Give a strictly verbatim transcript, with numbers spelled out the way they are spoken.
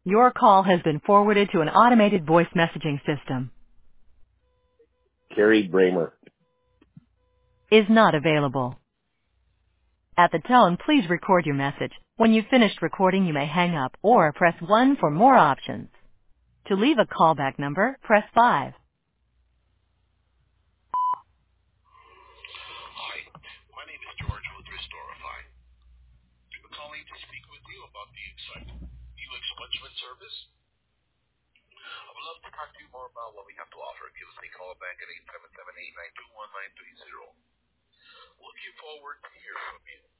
Your call has been forwarded to an automated voice messaging system. Carrie Bramer. Is not available. At the tone, please record your message. When you've finished recording, you may hang up or press one for more options. To leave a callback number, press five. Hi, my name is George with Restorify. I'm calling to speak with you about the exciting new expungement service. I would love to talk to you more about what we have to offer. Give us a call back at eight seven seven, eight nine two, one nine three zero. Looking forward to hear from you.